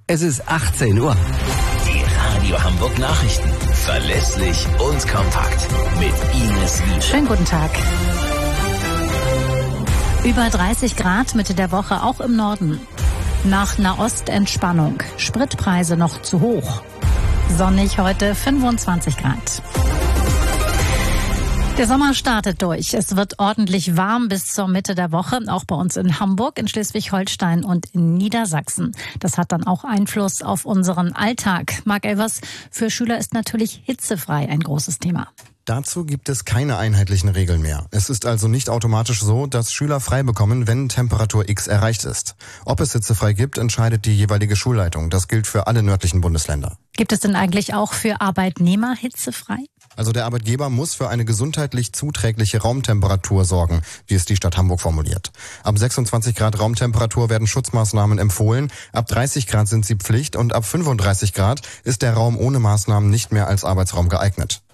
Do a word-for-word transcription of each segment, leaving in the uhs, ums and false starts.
Es ist achtzehn Uhr. Die Radio Hamburg Nachrichten. Verlässlich und kompakt. Mit Ines Wiebe. Schönen guten Tag. Über dreißig Grad Mitte der Woche, auch im Norden. Nach Nahostentspannung. Spritpreise noch zu hoch. Sonnig heute fünfundzwanzig Grad. Der Sommer startet durch. Es wird ordentlich warm bis zur Mitte der Woche, auch bei uns in Hamburg, in Schleswig-Holstein und in Niedersachsen. Das hat dann auch Einfluss auf unseren Alltag. Marc Elvers, für Schüler ist natürlich hitzefrei ein großes Thema. Dazu gibt es keine einheitlichen Regeln mehr. Es ist also nicht automatisch so, dass Schüler frei bekommen, wenn Temperatur X erreicht ist. Ob es hitzefrei gibt, entscheidet die jeweilige Schulleitung. Das gilt für alle nördlichen Bundesländer. Gibt es denn eigentlich auch für Arbeitnehmer hitzefrei? Also der Arbeitgeber muss für eine gesundheitlich zuträgliche Raumtemperatur sorgen, wie es die Stadt Hamburg formuliert. Ab sechsundzwanzig Grad Raumtemperatur werden Schutzmaßnahmen empfohlen, ab dreißig Grad sind sie Pflicht und ab fünfunddreißig Grad ist der Raum ohne Maßnahmen nicht mehr als Arbeitsraum geeignet.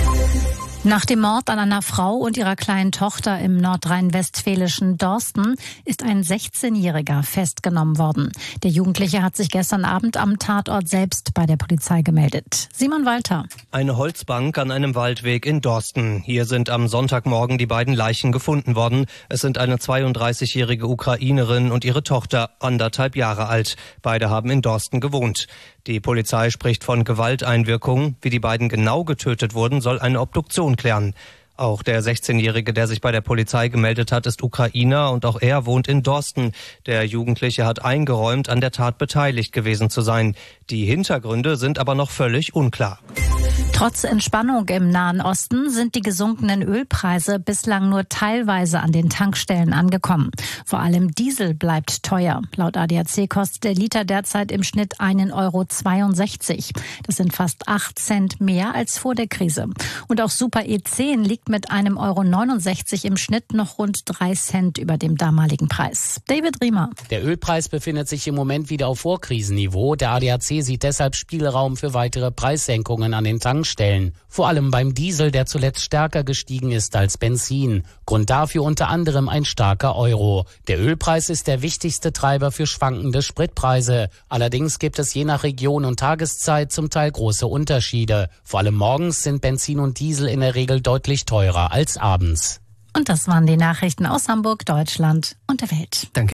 Nach dem Mord an einer Frau und ihrer kleinen Tochter im nordrhein-westfälischen Dorsten ist ein sechzehnjähriger festgenommen worden. Der Jugendliche hat sich gestern Abend am Tatort selbst bei der Polizei gemeldet. Simon Walter. Eine Holzbank an einem Waldweg in Dorsten. Hier sind am Sonntagmorgen die beiden Leichen gefunden worden. Es sind eine zweiunddreißigjährige Ukrainerin und ihre Tochter, anderthalb Jahre alt. Beide haben in Dorsten gewohnt. Die Polizei spricht von Gewalteinwirkung. Wie die beiden genau getötet wurden, soll eine Obduktion klären. Auch der sechzehnjährige, der sich bei der Polizei gemeldet hat, ist Ukrainer und auch er wohnt in Dorsten. Der Jugendliche hat eingeräumt, an der Tat beteiligt gewesen zu sein. Die Hintergründe sind aber noch völlig unklar. Trotz Entspannung im Nahen Osten sind die gesunkenen Ölpreise bislang nur teilweise an den Tankstellen angekommen. Vor allem Diesel bleibt teuer. Laut A D A C kostet der Liter derzeit im Schnitt einen Euro zweiundsechzig. Das sind fast acht Cent mehr als vor der Krise. Und auch Super E zehn liegt mit einem Euro neunundsechzig im Schnitt noch rund drei Cent über dem damaligen Preis. David Riemer. Der Ölpreis befindet sich im Moment wieder auf Vorkrisenniveau. Der A D A C sieht deshalb Spielraum für weitere Preissenkungen an den Tankstellen. Vor allem beim Diesel, der zuletzt stärker gestiegen ist als Benzin. Grund dafür unter anderem ein starker Euro. Der Ölpreis ist der wichtigste Treiber für schwankende Spritpreise. Allerdings gibt es je nach Region und Tageszeit zum Teil große Unterschiede. Vor allem morgens sind Benzin und Diesel in der Regel deutlich teurer als abends. Und das waren die Nachrichten aus Hamburg, Deutschland und der Welt. Danke.